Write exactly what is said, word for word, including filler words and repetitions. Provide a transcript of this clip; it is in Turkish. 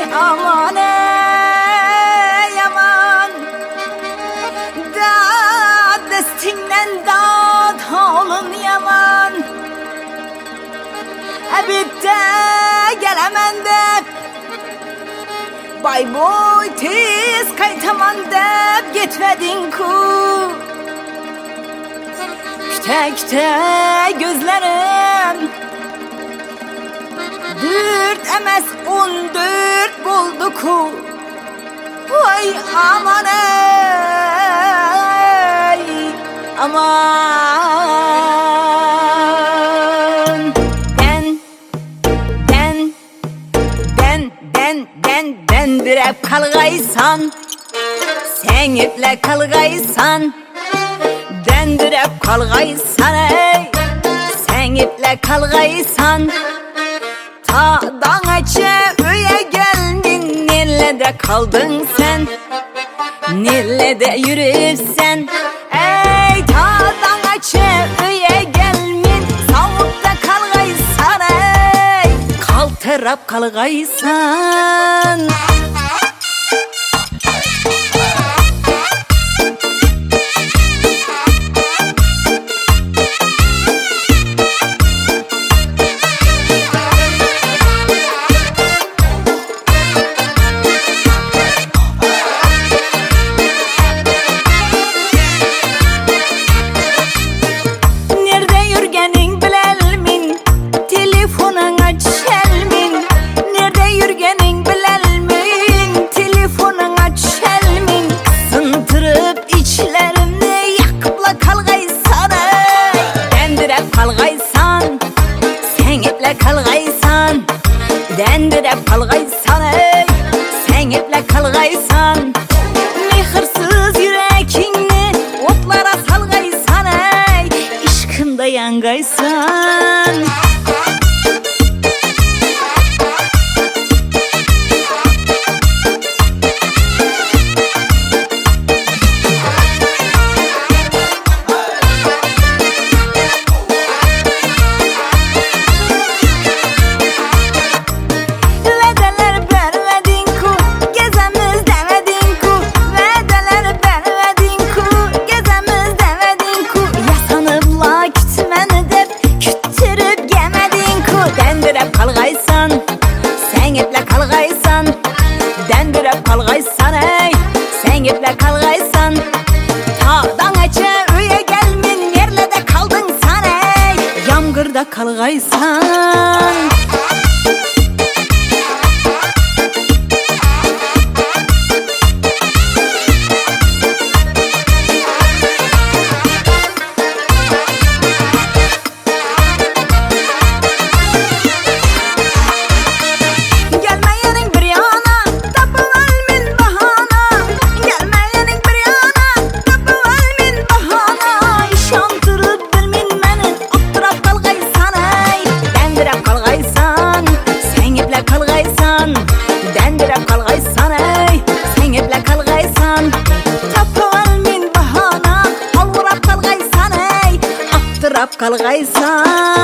aman ey aman, da destinden dağıt oğlun yaman. Ebitte gelemen dep, bay boy tez kaytaman dep gitmedin ku. Küte küte gözlerim dört emes on dört buldu ku. Vay aman ey aman. Den den den den den dendirep kalgaysan, sen iple kalgaysan. Dendirep kalgaysan ey, sen iple kalgaysan. Ta dağaça öye geldin, nellede kaldın sen, nellede yürürsen. Ey ta dağaça öye gelmin, savukta kalgaysan ey, kaltırap kalgaysan. Kalgaysan, dendirep kalgaysan ey, sen iple kalgaysan. Mehirsiz yüreğini otlara salgaysan ey, işkında yangaysan. Kalgaysan, sen iple kalgaysan. Dendirep kalgaysan ey, sen iple kalgaysan. Tağdan açı öye gelmin, yerlede kaldın sen ey, yamgırda kalgaysan. Dendirep kalgaysan ey, sen iple kalgaysan. Tapıval min bahana, alvurap kalgaysan ey, attırap kalgaysan.